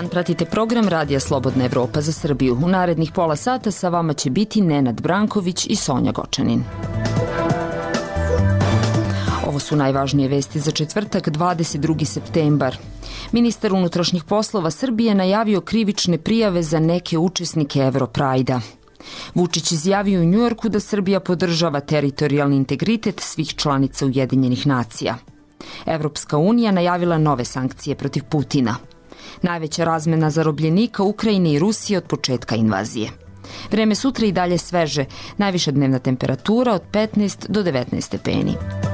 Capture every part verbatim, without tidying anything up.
pratite program Radija Slobodna Evropa za Srbiju. U narednih pola sata sa vama će biti Nenad Branković i Sonja Gočanin. Ovo su najvažnije vesti za četvrtak, dvadeset drugi septembar. Ministar unutrašnjih poslova Srbije najavio krivične prijave za neke učesnike Europrajda. Vučić izjavio u Njujorku da Srbija podržava teritorijalni integritet svih članica Ujedinjenih nacija. Evropska unija najavila nove sankcije protiv Putina. Najveća razmena zarobljenika Ukrajine i Rusije od početka invazije. Vreme sutra i dalje sveže, najviša dnevna temperatura od petnaest do devetnaest stepeni.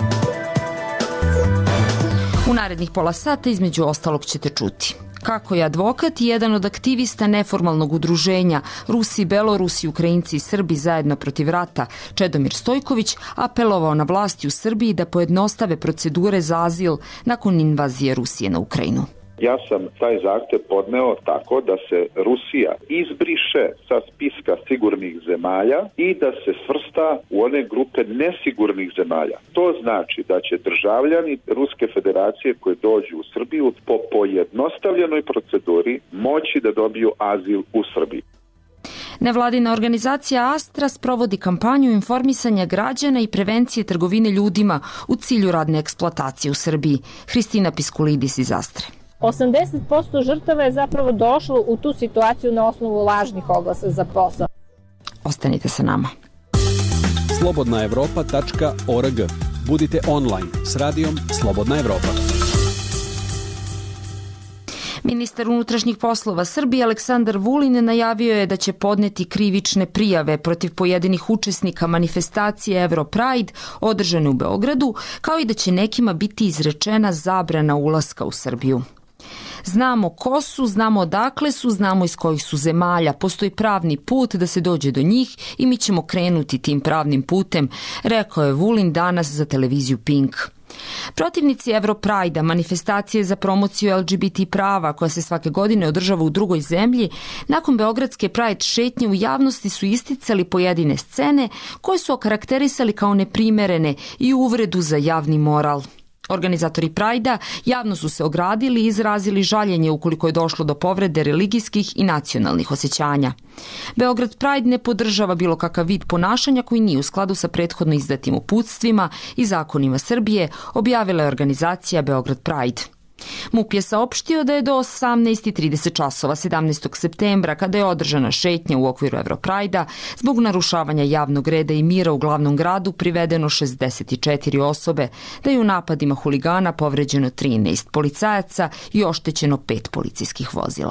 U narednih pola sata između ostalog ćete čuti kako je advokat i jedan od aktivista neformalnog udruženja Rusi, Belorusi, Ukrajinci i Srbi zajedno protiv rata, Čedomir Stojković, apelovao na vlasti u Srbiji da pojednostave procedure za azil nakon invazije Rusije na Ukrajinu. Ja sam taj zahtev podneo tako da se Rusija izbriše sa spiska sigurnih zemalja i da se svrsta u one grupe nesigurnih zemalja. To znači da će državljani Ruske federacije koji dođu u Srbiju po pojednostavljenoj proceduri moći da dobiju azil u Srbiji. Nevladina organizacija Astra sprovodi kampanju informisanja građana i prevencije trgovine ljudima u cilju radne eksploatacije u Srbiji. Hristina Piskulidis iz Astre. osamdeset posto žrtava je zapravo došlo u tu situaciju na osnovu lažnih oglasa za posao. Ostanite sa nama. slobodna evropa tačka org. Budite online s radijom Slobodna Evropa. Ministar unutrašnjih poslova Srbije Aleksandar Vulin najavio je da će podneti krivične prijave protiv pojedinih učesnika manifestacije Europride održane u Beogradu, kao i da će nekima biti izrečena zabrana ulaska u Srbiju. Znamo ko su, znamo odakle su, znamo iz kojih su zemalja. Postoji pravni put da se dođe do njih i mi ćemo krenuti tim pravnim putem, rekao je Vulin danas za televiziju Pink. Protivnici Europrajda, manifestacije za promociju L G B T prava koja se svake godine održava u drugoj zemlji, nakon beogradske Pride šetnje u javnosti su isticali pojedine scene koje su okarakterisali kao neprimerene i uvredu za javni moral. Organizatori Prajda javno su se ogradili i izrazili žaljenje ukoliko je došlo do povrede religijskih i nacionalnih osjećanja. Beograd Pride ne podržava bilo kakav vid ponašanja koji nije u skladu sa prethodno izdatim uputstvima i zakonima Srbije, objavila je organizacija Beograd Pride. MUP je saopštio da je do osamnaest i trideset časova sedamnaestog septembra, kada je održana šetnja u okviru Europrajda, zbog narušavanja javnog reda i mira u glavnom gradu privedeno šezdeset četiri osobe, da je u napadima huligana povređeno trinaest policajaca i oštećeno pet policijskih vozila.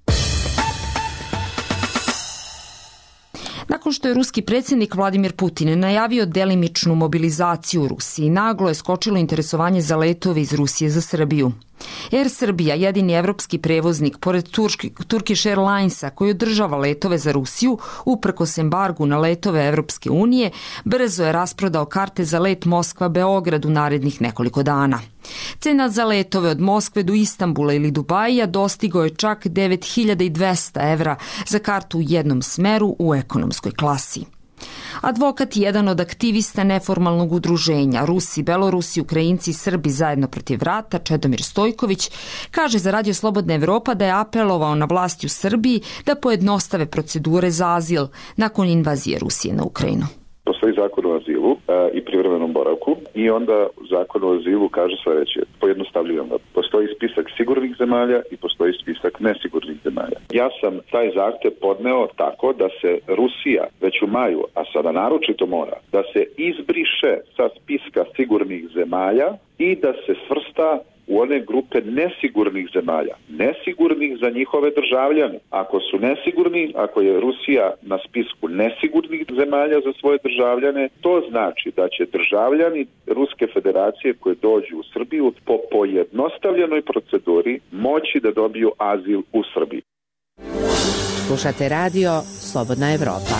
Nakon što je ruski predsjednik Vladimir Putin najavio delimičnu mobilizaciju u Rusiji, naglo je skočilo interesovanje za letove iz Rusije za Srbiju. Air Srbija, jedini evropski prevoznik, pored Turkish Airlinesa koji održava letove za Rusiju, uprkos embargu na letove Evropske unije, brzo je rasprodao karte za let Moskva-Beograd u narednih nekoliko dana. Cena za letove od Moskve do Istanbula ili Dubaija dostigao je čak devet hiljada dvesta evra za kartu u jednom smeru u ekonomskoj klasi. Advokat i jedan od aktivista neformalnog udruženja Rusi, Belorusi, Ukrajinci i Srbi zajedno protiv rata, Čedomir Stojković, kaže za Radio Slobodna Evropa da je apelovao na vlasti u Srbiji da pojednostave procedure za azil nakon invazije Rusije na Ukrajinu. Postoji zakon o azilu a, i privremenom boravku i onda zakon o azilu kaže sledeće, pojednostavljujemo. Postoji spisak sigurnih zemalja i postoji spisak nesigurnih zemalja. Ja sam taj zahtev podneo tako da se Rusija već u maju, a sada naročito mora, da se izbriše sa spiska sigurnih zemalja i da se svrsta u one grupe nesigurnih zemalja. Nesigurnih za njihove državljane. Ako su nesigurni, ako je Rusija na spisku nesigurnih zemalja za svoje državljane, to znači da će državljani Ruske federacije koji dođu u Srbiju po pojednostavljenoj proceduri moći da dobiju azil u Srbiji. Slušate radio Slobodna Evropa.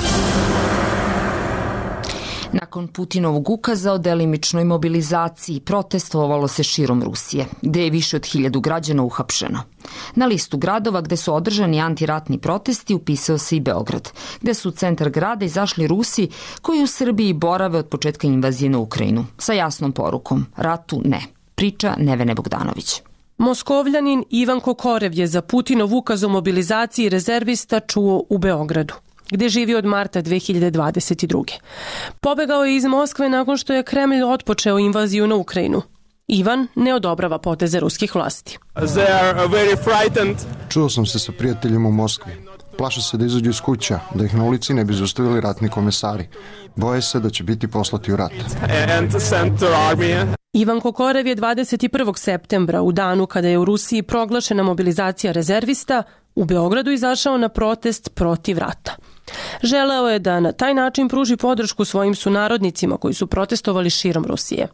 Nakon Putinovog ukaza o delimičnoj mobilizaciji protestovalo se širom Rusije, gde je više od hiljadu građana uhapšeno. Na listu gradova gde su održani antiratni protesti upisao se i Beograd, gde su u centar grada izašli Rusi koji u Srbiji borave od početka invazije na Ukrajinu, sa jasnom porukom: ratu ne. Priča Nevene Bogdanović. Moskovljanin Ivan Kokorev je za Putinov ukaz o mobilizaciji rezervista čuo u Beogradu, gde živi od marta dve hiljade dvadeset druge. Pobegao je iz Moskve nakon što je Kremlj otpočeo invaziju na Ukrajinu. Ivan ne odobrava poteze ruskih vlasti. Čuo sam se sa prijateljima u Moskvi. Plaše se da izađu iz kuća, da ih na ulici ne bi zaustavili ratni komesari. Boje se da će biti poslati u rat. Ivan Kokorev je dvadeset prvog septembra, u danu kada je u Rusiji proglašena mobilizacija rezervista, u Beogradu izašao na protest protiv rata. Želeo je da na taj način pruži podršku svojim sunarodnicima koji su protestovali širom Rusije.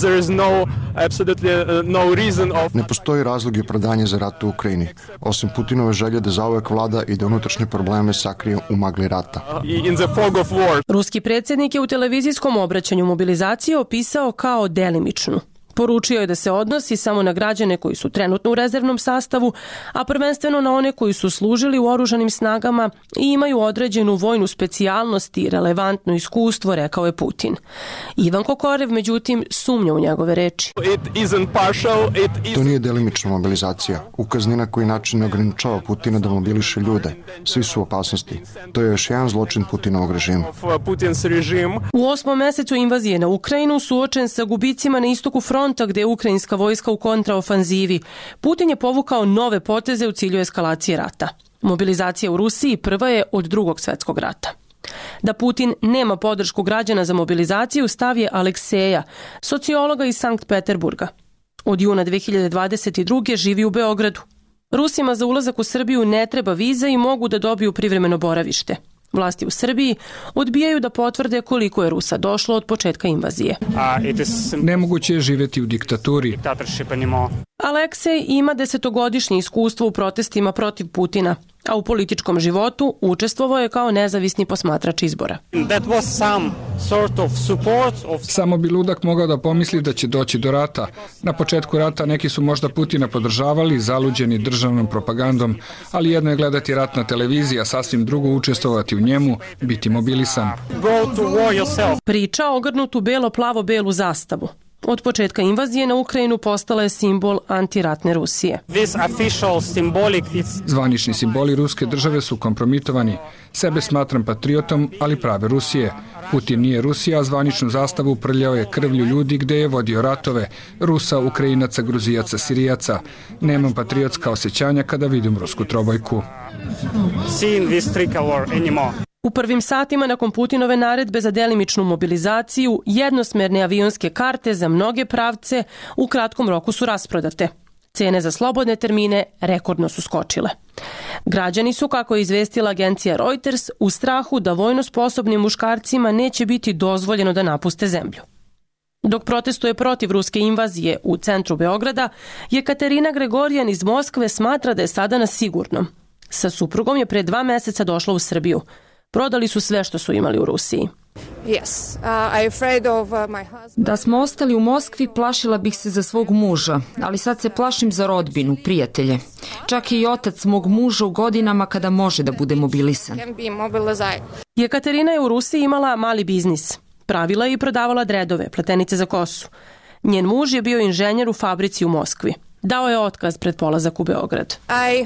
Ne postoji razlog i opravdanje za rat u Ukrajini, osim Putinove želje da zauvek vlada i da unutrašnje probleme sakrije u magli rata. Ruski predsjednik je u televizijskom obraćanju mobilizaciju opisao kao delimičnu. Poručio je da se odnosi samo na građane koji su trenutno u rezervnom sastavu, a prvenstveno na one koji su služili u oružanim snagama i imaju određenu vojnu specijalnost i relevantno iskustvo, rekao je Putin. Ivan Kokorev, međutim, sumnja u njegove reči. To nije delimična mobilizacija. Ukaz ni na koji način ne ograničava Putina da mobiliše ljude. Svi su u opasnosti. To je još jedan zločin Putinovog režima. U osmom mesecu invazije na Ukrajinu, suočen sa gubicima na istoku fronta gde je ukrajinska vojska u kontraofanzivi, Putin je povukao nove poteze u cilju eskalacije rata. Mobilizacija u Rusiji prva je od Drugog svjetskog rata. Da Putin nema podršku građana za mobilizaciju stav je Alekseja, sociologa iz Sankt Peterburga. Od juna dve hiljade dvadeset druge živi u Beogradu. Rusima za ulazak u Srbiju ne treba viza i mogu da dobiju privremeno boravište. Vlasti u Srbiji odbijaju da potvrde koliko je Rusa došlo od početka invazije. Nemoguće je živjeti u diktaturi. Aleksej ima desetogodišnje iskustvo u protestima protiv Putina, a u političkom životu učestvovao je kao nezavisni posmatrač izbora. Samo bi ludak mogao da pomisli da će doći do rata. Na početku rata neki su možda Putina podržavali, zaluđeni državnom propagandom, ali jedno je gledati rat na televiziji, a sasvim drugo učestvovati u njemu, biti mobilisan. Priča ogrnut u belo-plavo-belu zastavu. Od početka invazije na Ukrajinu postala je simbol antiratne Rusije. Zvanični simboli ruske države su kompromitovani. Sebe smatram patriotom, ali prave Rusije. Putin nije Rusija, a zvaničnu zastavu prljao je krvlju ljudi gde je vodio ratove. Rusa, Ukrajinaca, Gruzijaca, Sirijaca. Nemam patriotska osjećanja kada vidim rusku trobojku. U prvim satima nakon Putinove naredbe za delimičnu mobilizaciju, jednosmerne avionske karte za mnoge pravce u kratkom roku su rasprodate. Cene za slobodne termine rekordno su skočile. Građani su, kako je izvestila agencija Reuters, u strahu da vojno sposobnim muškarcima neće biti dozvoljeno da napuste zemlju. Dok protestuje protiv ruske invazije u centru Beograda, Jekaterina Gregorijan iz Moskve smatra da je sada na sigurnom. Sa suprugom je pre dva meseca došla u Srbiju. Prodali su sve što su imali u Rusiji. Da smo ostali u Moskvi, plašila bih se za svog muža, ali sad se plašim za rodbinu, prijatelje. Čak i otac mog muža u godinama kada može da bude mobilisan. Jekaterina je u Rusiji imala mali biznis. Pravila je i prodavala dredove, pletenice za kosu. Njen muž je bio inženjer u fabrici u Moskvi. Dao je otkaz pred polazak u Beograd.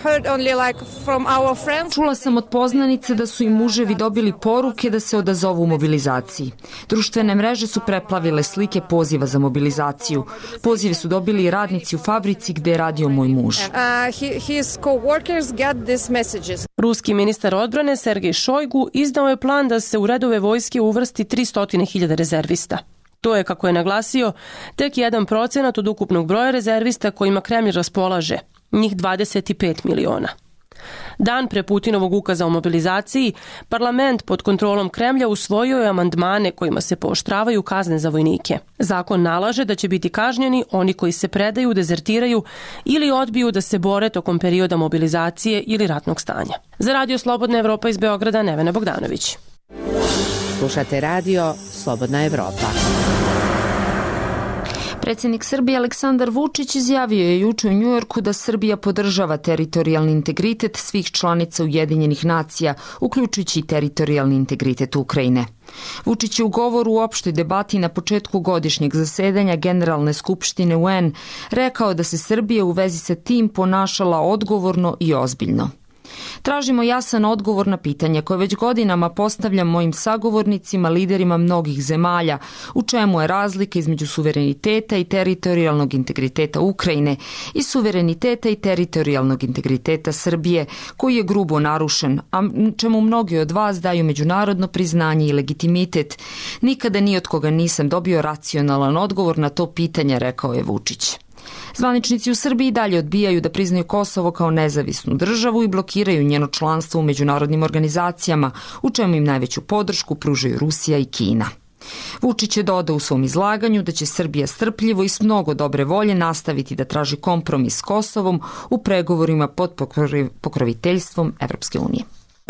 Čula sam od poznanice da su i muževi dobili poruke da se odazovu mobilizaciji. Društvene mreže su preplavile slike poziva za mobilizaciju. Pozive su dobili i radnici u fabrici gde je radio moj muž. Ruski ministar odbrane Sergej Šojgu izdao je plan da se u redove vojske uvrsti tristo hiljada rezervista. To je, kako je naglasio, tek jedan procenat od ukupnog broja rezervista kojima Kremlj raspolaže, njih dvadeset pet miliona. Dan pre Putinovog ukaza o mobilizaciji, parlament pod kontrolom Kremlja usvojio je amandmane kojima se pooštravaju kazne za vojnike. Zakon nalaže da će biti kažnjeni oni koji se predaju, dezertiraju ili odbiju da se bore tokom perioda mobilizacije ili ratnog stanja. Za Radio Slobodna Evropa iz Beograda, Nevena Bogdanović. Slušate radio Slobodna Evropa. Predsjednik Srbije Aleksandar Vučić izjavio je juče u Njujorku da Srbija podržava teritorijalni integritet svih članica Ujedinjenih nacija, uključujući i teritorijalni integritet Ukrajine. Vučić je u govoru u opštoj debati na početku godišnjeg zasedanja Generalne skupštine U N rekao da se Srbija u vezi sa tim ponašala odgovorno i ozbiljno. Tražimo jasan odgovor na pitanje koje već godinama postavljam mojim sagovornicima, liderima mnogih zemalja, u čemu je razlika između suvereniteta i teritorijalnog integriteta Ukrajine i suvereniteta i teritorijalnog integriteta Srbije, koji je grubo narušen, a čemu mnogi od vas daju međunarodno priznanje i legitimitet. Nikada ni od koga nisam dobio racionalan odgovor na to pitanje, rekao je Vučić. Zvaničnici u Srbiji dalje odbijaju da priznaju Kosovo kao nezavisnu državu i blokiraju njeno članstvo u međunarodnim organizacijama, u čemu im najveću podršku pružaju Rusija i Kina. Vučić je dodao u svom izlaganju da će Srbija strpljivo i s mnogo dobre volje nastaviti da traži kompromis s Kosovom u pregovorima pod pokroviteljstvom Evropske unije.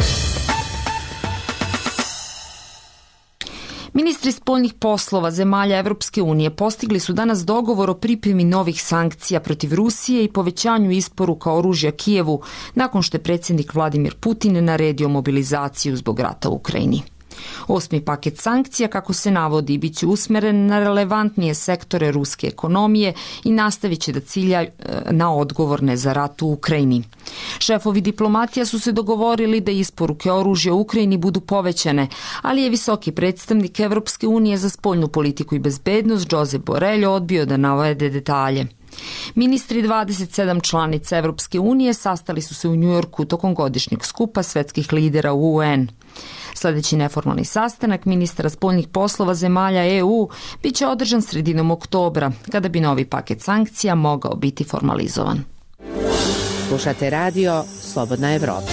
Ministri spoljnih poslova zemalja Evropske unije postigli su danas dogovor o pripremi novih sankcija protiv Rusije i povećanju isporuka oružja Kijevu nakon što je predsjednik Vladimir Putin naredio mobilizaciju zbog rata u Ukrajini. Osmi paket sankcija, kako se navodi, bit će usmeren na relevantnije sektore ruske ekonomije i nastavit će da cilja na odgovorne za rat u Ukrajini. Šefovi diplomatija su se dogovorili da isporuke oružja u Ukrajini budu povećane, ali je visoki predstavnik Evropske unije za spoljnu politiku i bezbednost Josep Borrell odbio da navede detalje. Ministri dvadeset sedam članica Evropske unije sastali su se u Njujorku tokom godišnjeg skupa svetskih lidera u U N. Sljedeći neformalni sastanak ministara spoljnih poslova zemalja E U biće održan sredinom oktobra, kada bi novi paket sankcija mogao biti formalizovan. Slušate radio Slobodna Evropa.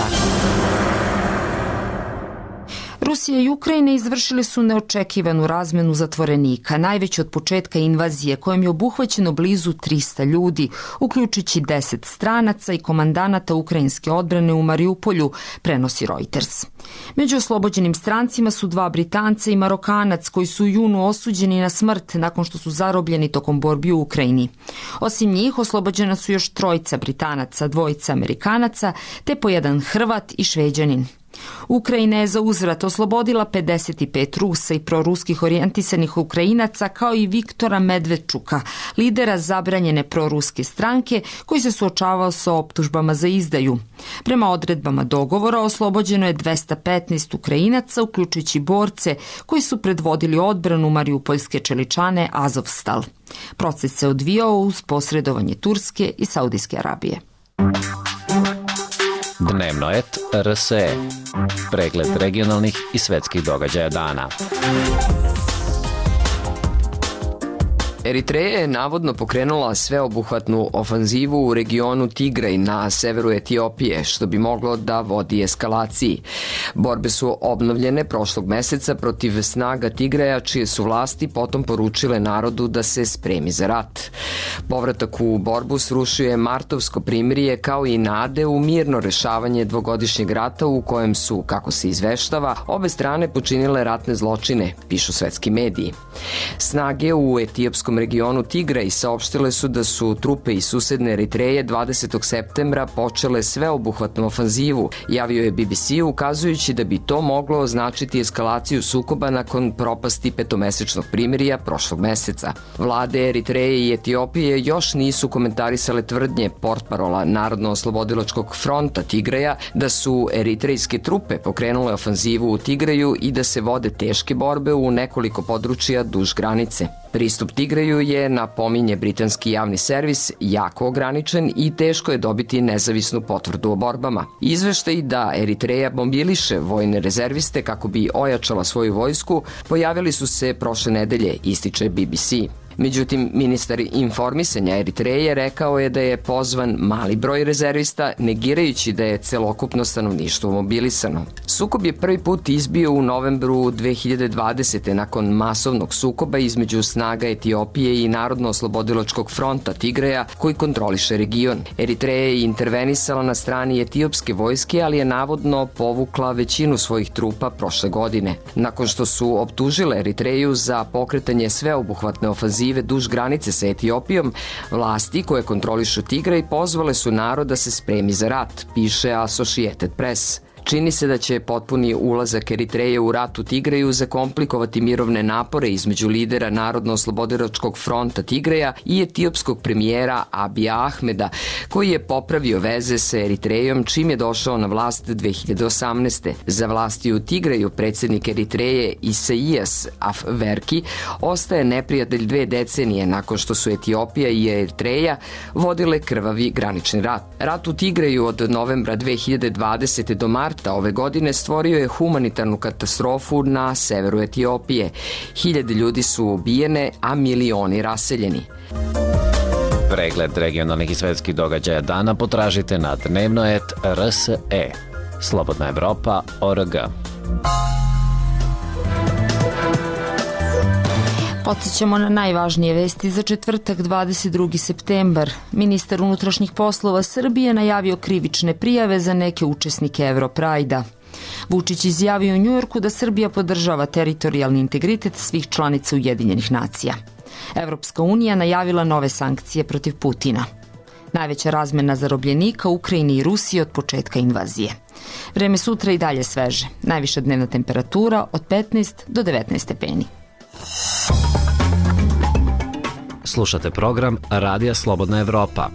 Rusija i Ukrajina izvršili su neočekivanu razmenu zatvorenika, najveći od početka invazije, kojom je obuhvaćeno blizu trista ljudi, uključujući deset stranaca i komandanata ukrajinske odbrane u Mariupolju, prenosi Reuters. Među oslobođenim strancima su dva Britanca i Marokanac koji su u junu osuđeni na smrt nakon što su zarobljeni tokom borbi u Ukrajini. Osim njih oslobođena su još trojica Britanaca, dvojica Amerikanaca te po jedan Hrvat i Šveđanin. Ukrajina je za uzvrat oslobodila pedeset pet Rusa i proruskih orijentisanih Ukrajinaca, kao i Viktora Medvedčuka, lidera zabranjene proruske stranke, koji se suočavao sa optužbama za izdaju. Prema odredbama dogovora oslobođeno je dvesta petnaest Ukrajinaca, uključujući borce koji su predvodili odbranu mariupoljske čeličane Azovstal. Proces se odvijao uz posredovanje Turske i Saudijske Arabije. Dnevnoet R S E. Pregled regionalnih i svetskih događaja dana. Eritreja je navodno pokrenula sveobuhvatnu ofanzivu u regionu Tigraj na severu Etiopije, što bi moglo da vodi eskalaciji. Borbe su obnovljene prošlog meseca protiv snaga Tigraja, čije su vlasti potom poručile narodu da se spremi za rat. Povratak u borbu srušio je martovsko primirje, kao i nade u mirno rešavanje dvogodišnjeg rata u kojem su, kako se izveštava, obe strane počinile ratne zločine, pišu svetski mediji. Snage u etiopskom regionu Tigraj saopštile su da su trupe iz susedne Eritreje dvadesetog septembra počele sveobuhvatnu ofanzivu, javio je B B C, ukazujući da bi to moglo označiti eskalaciju sukoba nakon propasti petomesečnog primirja prošlog meseca. Vlade Eritreje i Etiopije još nisu komentarisale tvrdnje portparola Narodno-oslobodilačkog fronta Tigraja da su eritrejske trupe pokrenule ofanzivu u Tigraju i da se vode teške borbe u nekoliko područja duž granice. Pristup Tigraju je, napominje britanski javni servis, jako ograničen i teško je dobiti nezavisnu potvrdu o borbama. Izveštaj da Eritreja mobiliše vojne rezerviste kako bi ojačala svoju vojsku pojavili su se prošle nedelje, ističe B B C. Međutim, ministar informisanja Eritreje rekao je da je pozvan mali broj rezervista, negirajući da je celokupno stanovništvo mobilisano. Sukob je prvi put izbio u novembru dve hiljade dvadesete. nakon masovnog sukoba između snaga Etiopije i Narodno-oslobodilačkog fronta Tigraja, koji kontroliše region. Eritreja je intervenisala na strani etiopske vojske, ali je navodno povukla većinu svojih trupa prošle godine. Nakon što su optužile Eritreju za pokretanje sveobuhvatne ofanzive ofanzive duž granice sa Etiopijom, vlasti koje kontrolišu Tigraj pozvale su narod da se spremi za rat, piše Associated Press. Čini se da će potpuni ulazak Eritreje u rat u Tigraju zakomplikovati mirovne napore između lidera Narodno-oslobodilačkog fronta Tigraja i etiopskog premijera Abija Ahmeda, koji je popravio veze sa Eritrejom čim je došao na vlast dve hiljade osamnaeste. Za vlasti u Tigraju predsednik Eritreje Isaijas Afwerki ostaje neprijatelj dve decenije nakon što su Etiopija i Eritreja vodile krvavi granični rat. Rat u Tigraju od novembra dve hiljade dvadesete do marta ove godine stvorio je humanitarnu katastrofu na severu Etiopije. Hiljade ljudi su ubijene, a milioni raseljeni. Pregled regionalnih i svetskih događaja dana potražite na dnevnoet R S E. Slobodna Evropa tačka org. Podsjećamo na najvažnije vesti za četvrtak dvadeset drugi septembar. Ministar unutrašnjih poslova Srbije najavio krivične prijave za neke učesnike Europrajda. Vučić izjavio u Njujorku da Srbija podržava teritorijalni integritet svih članica Ujedinjenih nacija. Evropska unija najavila nove sankcije protiv Putina. Najveća razmena zarobljenika u Ukrajini i Rusiji od početka invazije. Vreme sutra i dalje sveže. Najviša dnevna temperatura od petnaest do devetnaest stepeni. Slušate program Radija Slobodna Evropa.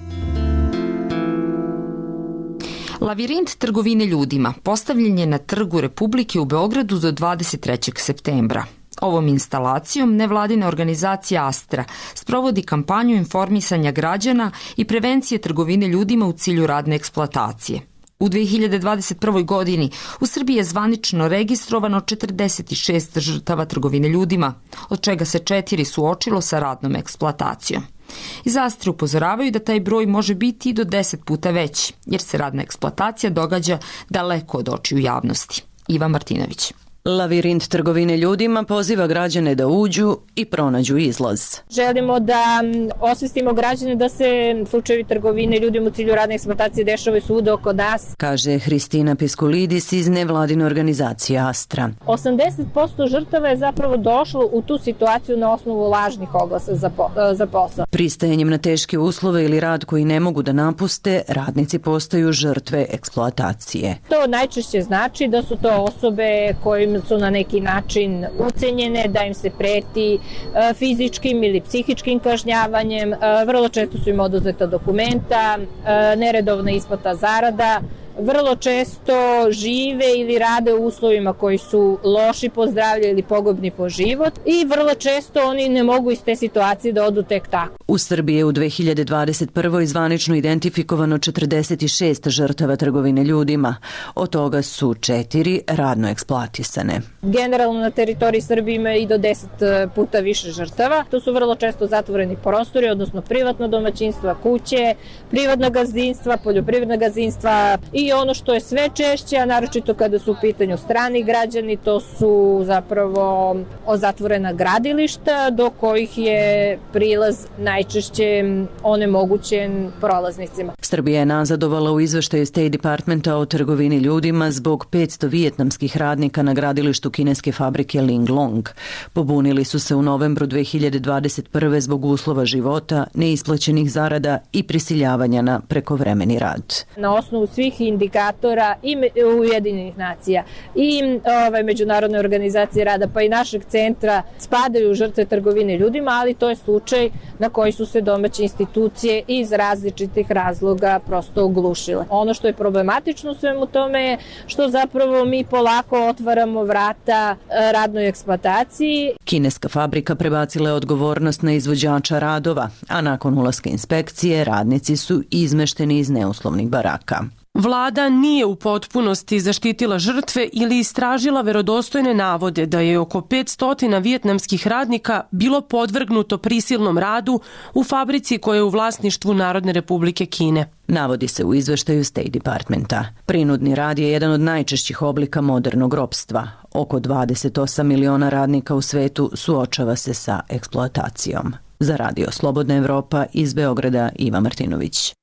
Lavirint trgovine ljudima postavljen je na Trgu Republike u Beogradu do dvadeset trećeg septembra. Ovom instalacijom nevladina organizacija Astra sprovodi kampanju informisanja građana i prevencije trgovine ljudima u cilju radne eksploatacije. U dve hiljade dvadeset prvoj. godini u Srbiji je zvanično registrovano četrdeset šest žrtava trgovine ljudima, od čega se četiri suočilo sa radnom eksploatacijom. Iz Astre upozoravaju da taj broj može biti i do deset puta veći, jer se radna eksploatacija događa daleko od očiju javnosti. Iva Martinović. Lavirint trgovine ljudima poziva građane da uđu i pronađu izlaz. Želimo da osvestimo građane da se slučajevi trgovine ljudima u cilju radne eksploatacije dešavaju svuda oko nas, kaže Hristina Piskulidis iz nevladine organizacije Astra. osamdeset posto žrtava je zapravo došlo u tu situaciju na osnovu lažnih oglasa za, po, za posao. Pristajanjem na teške uslove ili rad koji ne mogu da napuste, radnici postaju žrtve eksploatacije. To najčešće znači da su to osobe koje su na neki način ucenjene, da im se preti fizičkim ili psihičkim kažnjavanjem, vrlo često su im oduzeta dokumenta, neredovna isplata zarada, vrlo često žive ili rade u uslovima koji su loši po zdravlje ili pogubni po život i vrlo često oni ne mogu iz te situacije da odu tek tako. U Srbiji je u dve hiljade dvadeset prvoj. zvanično identifikovano četrdeset šest žrtava trgovine ljudima. Od toga su četiri radno eksploatisane. Generalno na teritoriji Srbije ima i do deset puta više žrtava. To su vrlo često zatvoreni prostori, odnosno privatno domaćinstva, kuće, privatna gazdinstva, poljoprivredna gazdinstva i ono što je sve češće, a naročito kada su u pitanju strani građani, to su zapravo zatvorena gradilišta do kojih je prilaz najčešće onemogućen prolaznicima. Srbija je nazadovala u izveštaju State Departmenta o trgovini ljudima zbog petsto vijetnamskih radnika na gradilištu kineske fabrike Linglong. Pobunili su se u novembru dve hiljade dvadeset prve. zbog uslova života, neisplaćenih zarada i prisiljavanja na prekovremeni rad. Na osnovu svih indikatora i Ujedinjenih nacija i ovaj, Međunarodne organizacije rada pa i našeg centra spadaju žrtve trgovine ljudima, ali to je slučaj na koji su se domaće institucije iz različitih razloga prosto oglušile. Ono što je problematično u svemu tome je što zapravo mi polako otvaramo vrata radnoj eksploataciji. Kineska fabrika prebacila je odgovornost na izvođača radova, a nakon ulaska inspekcije radnici su izmešteni iz neuslovnih baraka. Vlada nije u potpunosti zaštitila žrtve ili istražila verodostojne navode da je oko petsto vijetnamskih radnika bilo podvrgnuto prisilnom radu u fabrici koja je u vlasništvu Narodne Republike Kine. Navodi se u izveštaju State Departmenta. Prinudni rad je jedan od najčešćih oblika modernog ropstva. Oko dvadeset osam miliona radnika u svetu suočava se sa eksploatacijom. Za Radio Slobodna Evropa iz Beograda Iva Martinović.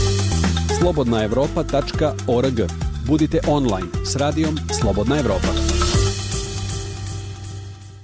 slobodna evropa tačka org. Budite online s radijom Slobodna Evropa.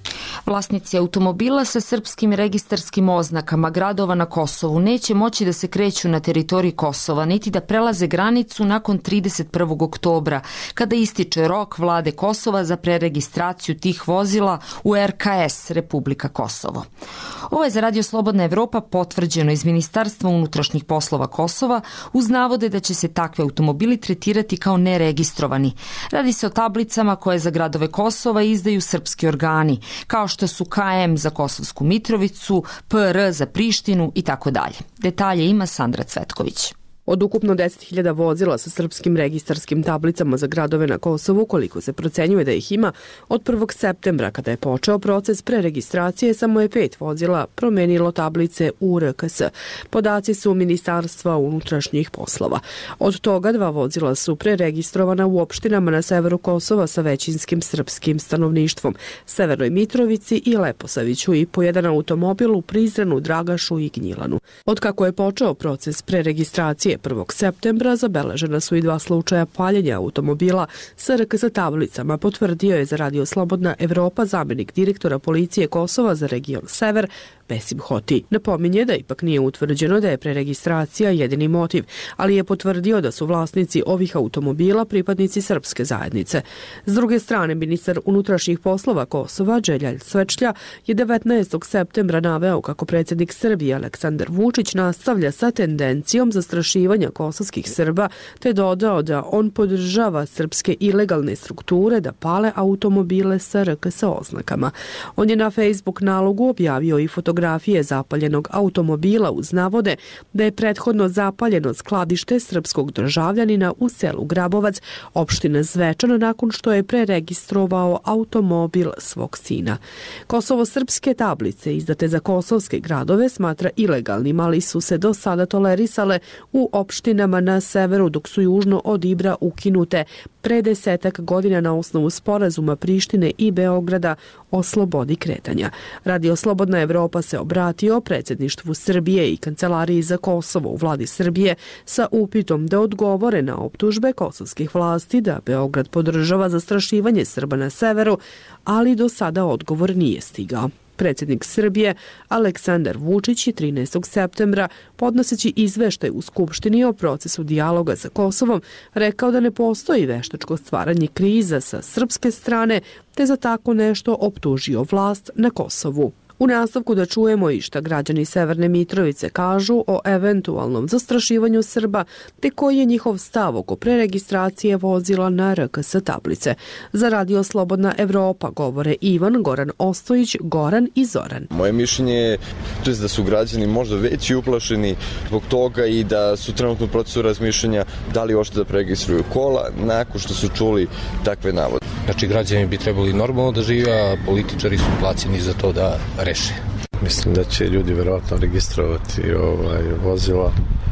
Vlasnici automobila sa srpskim registarskim oznakama gradova na Kosovu neće moći da se kreću na teritoriji Kosova, niti da prelaze granicu nakon trideset prvog oktobra, kada ističe rok vlade Kosova za preregistraciju tih vozila u R K S, Republika Kosovo. Ovo je za Radio Slobodna Evropa potvrđeno iz Ministarstva unutrašnjih poslova Kosova uz navode da će se takve automobili tretirati kao neregistrovani. Radi se o tablicama koje za gradove Kosova izdaju srpski organi, kao što su K M za Kosovsku Mitrovicu, P R za Prištinu i tako dalje. Detalje ima Sandra Cvetković. Od ukupno deset hiljada vozila sa srpskim registarskim tablicama za gradove na Kosovu, koliko se procenjuje da ih ima, od prvog septembra, kada je počeo proces preregistracije, samo je pet vozila promenilo tablice u R K S. Podaci su Ministarstva unutrašnjih poslova. Od toga dva vozila su preregistrovana u opštinama na severu Kosova sa većinskim srpskim stanovništvom, Severnoj Mitrovici i Leposaviću, i po jedan automobil u Prizrenu, Dragašu i Gnjilanu. Od kako je počeo proces preregistracije prvog septembra, zabeležena su i dva slučaja paljenja automobila sa R K S tablicama, potvrdio je za Radio Slobodna Evropa zamenik direktora policije Kosova za region Sever, Besim Hoti. Napominje da ipak nije utvrđeno da je preregistracija jedini motiv, ali je potvrdio da su vlasnici ovih automobila pripadnici srpske zajednice. S druge strane, ministar unutrašnjih poslova Kosova, Đeljalj Svečlja, je devetnaestog septembra naveo kako predsjednik Srbije Aleksandar Vučić nastavlja sa tendencijom zastrašivanja kosovskih Srba, te dodao da on podržava srpske ilegalne strukture da pale automobile sa R K S oznakama. On je na Facebook nalogu objavio i fotografiju fotografije zapaljenog automobila uz navode da je prethodno zapaljeno skladište srpskog državljanina u selu Grabovac, opština Zvečan, nakon što je preregistrovao automobil svog sina. Kosovo-srpske tablice izdate za kosovske gradove smatra ilegalnim, ali su se do sada tolerisale u opštinama na severu, dok su južno od Ibra ukinute pre desetak godina na osnovu sporazuma Prištine i Beograda o slobodi kretanja. Radio Slobodna Evropa se obratio predsjedništvu Srbije i Kancelariji za Kosovo u vladi Srbije sa upitom da odgovore na optužbe kosovskih vlasti da Beograd podržava zastrašivanje Srba na severu, ali do sada odgovor nije stigao. Predsjednik Srbije Aleksandar Vučić je trinaestog septembra, podnoseći izveštaj u Skupštini o procesu dijaloga sa Kosovom, rekao da ne postoji veštačko stvaranje kriza sa srpske strane, te za tako nešto optužio vlast na Kosovu. U nastavku da čujemo i šta građani Severne Mitrovice kažu o eventualnom zastrašivanju Srba, te koji je njihov stav oko preregistracije vozila na R K S tablice. Za Radio Slobodna Evropa govore Ivan, Goran Ostojić, Goran i Zoran. Moje mišljenje je to je da su građani možda već i uplašeni zbog toga i da su trenutno u procesu razmišljanja da li uopšte da preregistruju kola nakon što su čuli takve navode. Znači, građani bi trebali normalno da žive, a političari su plaćeni za to da reše. Mislim da će ljudi verovatno registrovati ovaj, vozila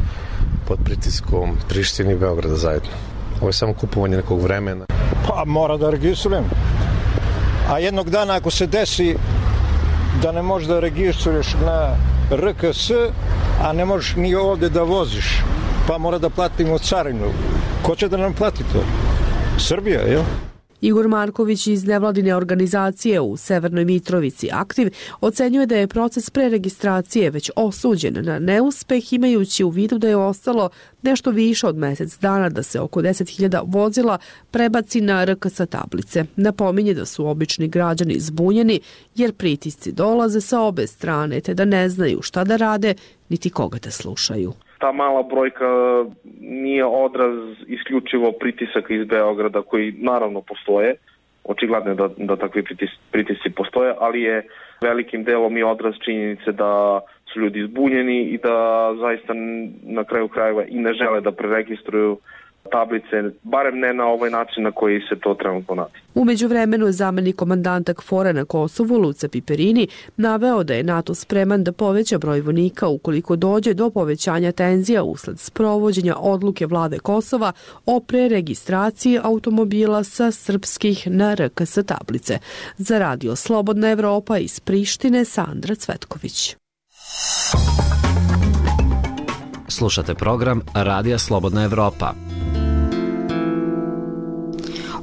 pod pritiskom Prištine i Beograda zajedno. Ovo je samo kupovanje nekog vremena. Pa mora da registrujem. A jednog dana ako se desi da ne možeš da registruješ na R K S, a ne možeš ni ovde da voziš, pa mora da platimo carinu. Ko će da nam plati to? Srbija, jel? Igor Marković iz nevladine organizacije u Severnoj Mitrovici Aktiv ocenjuje da je proces preregistracije već osuđen na neuspeh, imajući u vidu da je ostalo nešto više od mesec dana da se oko deset hiljada vozila prebaci na R K S tablice. Napominje da su obični građani zbunjeni jer pritisci dolaze sa obe strane, te da ne znaju šta da rade niti koga da slušaju. Ta mala brojka nije odraz isključivo pritisaka iz Beograda koji naravno postoje, očigledno je da, da takvi pritis, pritisci postoje, ali je velikim delom i odraz činjenice da su ljudi zbunjeni i da zaista na kraju krajeva i ne žele da preregistruju tablice, barem ne na ovaj način na koji se to trenutno radi. U međuvremenu zamenik komandanta KFOR-a na Kosovu, Luca Piperini, naveo da je NATO spreman da poveća broj vojnika ukoliko dođe do povećanja tenzija usled sprovođenja odluke vlade Kosova o preregistraciji automobila sa srpskih na R K S tablice. Za Radio Slobodna Evropa iz Prištine, Sandra Cvetković. Slušate program Radija Slobodna Evropa.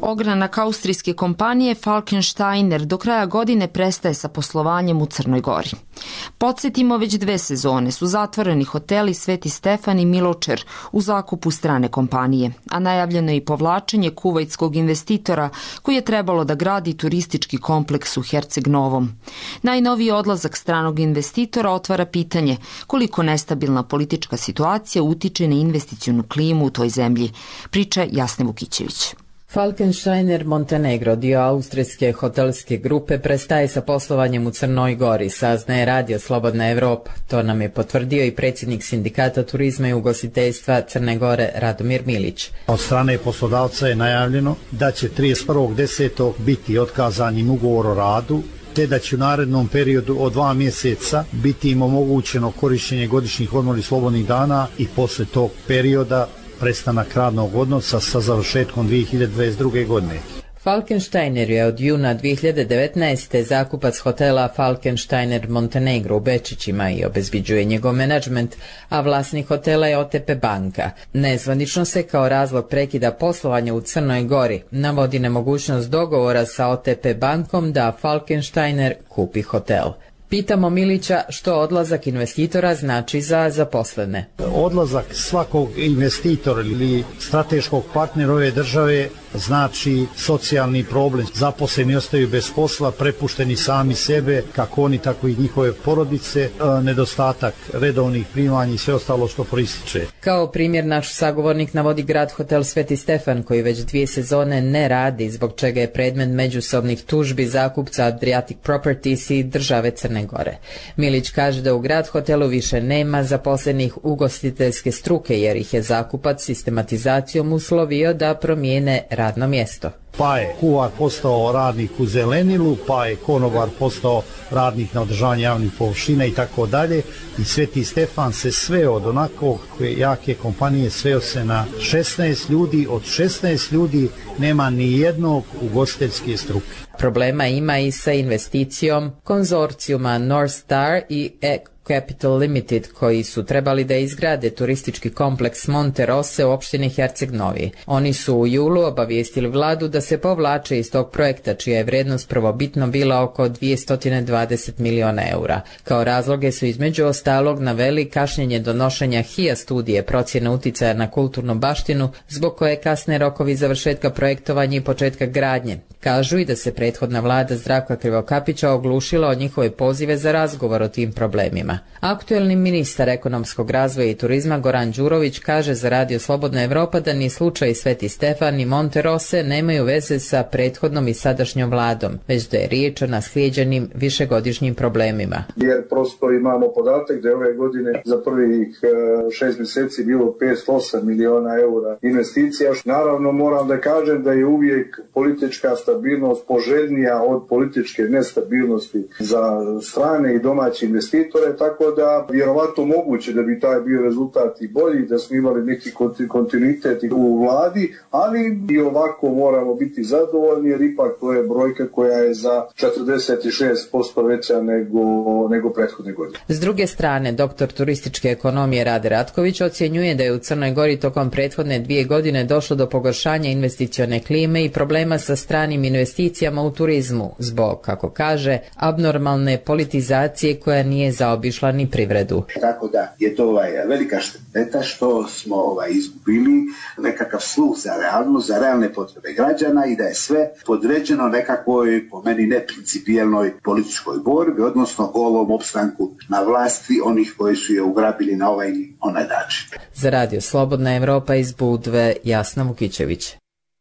Ogranak austrijske kompanije Falkensteiner do kraja godine prestaje sa poslovanjem u Crnoj Gori. Podsjetimo, već dve sezone su zatvoreni hoteli Sveti Stefan i Miločer u zakupu strane kompanije, a najavljeno je i povlačenje kuvajtskog investitora koji je trebalo da gradi turistički kompleks u Herceg Novom. Najnoviji odlazak stranog investitora otvara pitanje koliko nestabilna politička situacija utiče na investicionu klimu u toj zemlji, priča Jasne Vukićević. Falkensteiner Montenegro, dio austrijske hotelske grupe, prestaje sa poslovanjem u Crnoj Gori, saznaje Radio Slobodna Evropa. To nam je potvrdio i predsjednik Sindikata turizma i ugostiteljstva Crne Gore Radomir Milić. Od strane poslodavca je najavljeno da će trideset prvog desetog biti otkazan im ugovor o radu, te da će u narednom periodu od dva mjeseca biti im omogućeno korištenje godišnjih odmora i slobodnih dana i posle tog perioda prestanak radnog odnosa sa završetkom dvije hiljade dvadeset druge. godine. Falkensteiner je od juna dvije hiljade devetnaeste. zakupac hotela Falkensteiner Montenegro u Bečićima i obezbiđuje njegov menadžment, a vlasnik hotela je O T P banka. Nezvanično se kao razlog prekida poslovanja u Crnoj Gori navodi nemogućnost dogovora sa O T P bankom da Falkensteiner kupi hotel. Pitamo Milića što odlazak investitora znači za zaposlene. Odlazak svakog investitora ili strateškog partnera ove države znači socijalni problem. Zaposleni ostaju bez posla, prepušteni sami sebe, kako oni tako i njihove porodice, nedostatak redovnih primanja i sve ostalo što proističe. Kao primjer naš sagovornik navodi grad hotel Sveti Stefan koji već dvije sezone ne radi, zbog čega je predmet međusobnih tužbi zakupca Adriatic Properties i države Crne Gore. Milić kaže da u grad hotelu više nema zaposlenih ugostiteljske struke jer ih je zakupac sistematizacijom uslovio da promijene radno mjesto. Pa je kuvar postao radnik u zelenilu, pa je konobar postao radnik na održavanju javnih površina i tako dalje. I Sveti Stefan se sveo od onako jake kompanije, sveo se na šesnaest ljudi, od šesnaest ljudi nema ni jednog ugostiteljske struke. Problema ima i sa investicijom konzorcijuma North Star i Capital Limited koji su trebali da izgrade turistički kompleks Monte Rosse u opštini Herceg Novi. Oni su u julu obavijestili vladu da se povlače iz tog projekta čija je vrednost prvobitno bila oko dvjesto dvadeset miliona eura. Kao razloge su između ostalog naveli kašnjenje donošenja H I A studije procjene uticaja na kulturnu baštinu, zbog koje kasne rokovi završetka projektovanja i početka gradnje. Kažu i da se prethodna vlada Zdravka Krivokapića oglušila od njihove pozive za razgovor o tim problemima. Aktuelni ministar ekonomskog razvoja i turizma Goran Đurović kaže za Radio Slobodna Evropa da ni slučaj Sveti Stefan ni Monte Rosse nemaju veze sa prethodnom i sadašnjom vladom, već da je riječ o naslijeđenim višegodišnjim problemima. Jer prosto imamo podatak da je ove godine za prvih šest mjeseci bilo petsto osam miliona eura investicija. Naravno moram da kažem da je uvijek politička stabilnost poželjnija od političke nestabilnosti za strane i domaće investitore, tako da vjerovatno moguće da bi taj bio rezultat i bolji, da smo imali neki kontinuitet u vladi, ali i ovako moramo biti zadovoljni jer ipak to je brojka koja je za četrdeset šest posto veća nego, nego prethodne godine. S druge strane, doktor turističke ekonomije Rade Ratković ocjenjuje da je u Crnoj Gori tokom prethodne dvije godine došlo do pogoršanja investicione klime i problema sa stranim investicijama u turizmu, zbog, kako kaže, abnormalne politizacije koja nije zaobišla ni privredu. Tako da je to ovaj, velika šteta što smo ovaj, izgubili nekakav sluh za realnost, za realne potrebe građana i da je sve podređeno nekakvoj, po meni, neprincipijelnoj političkoj borbi, odnosno golom opstanku na vlasti onih koji su je ugrabili na ovaj ili onaj način. Za Radio Slobodna Evropa iz Budve, Jasna Vukićević.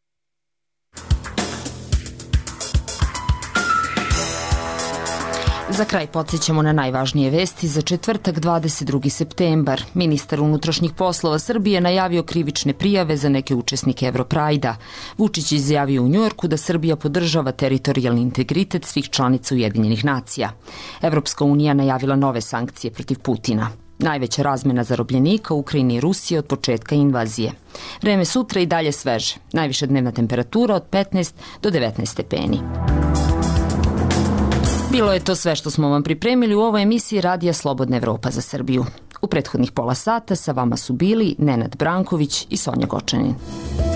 Za kraj podsjećamo na najvažnije vesti za četvrtak dvadeset drugi septembar. Ministar unutrašnjih poslova Srbije najavio krivične prijave za neke učesnike Evroprajda. Vučić izjavio u Njujorku da Srbija podržava teritorijalni integritet svih članica Ujedinjenih nacija. Evropska unija najavila nove sankcije protiv Putina. Najveća razmena zarobljenika u Ukrajini i Rusiji od početka invazije. Vreme sutra i dalje sveže. Najviša dnevna temperatura od petnaest do devetnaest stepeni. Bilo je to sve što smo vam pripremili u ovoj emisiji Radija Slobodna Evropa za Srbiju. U prethodnih pola sata sa vama su bili Nenad Branković i Sonja Gočanin.